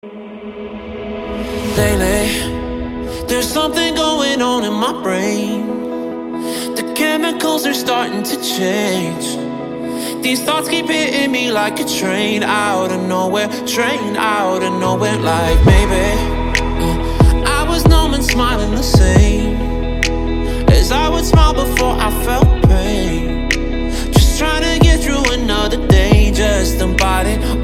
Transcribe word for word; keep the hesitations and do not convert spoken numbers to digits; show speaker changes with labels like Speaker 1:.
Speaker 1: Lately, there's something going on in my brain. The chemicals are starting to change. These thoughts keep hitting me like a train out of nowhere, train out of nowhere. Like maybe uh, I was numb and smiling the same as I would smile before I felt pain. Just trying to get through another day, just embodied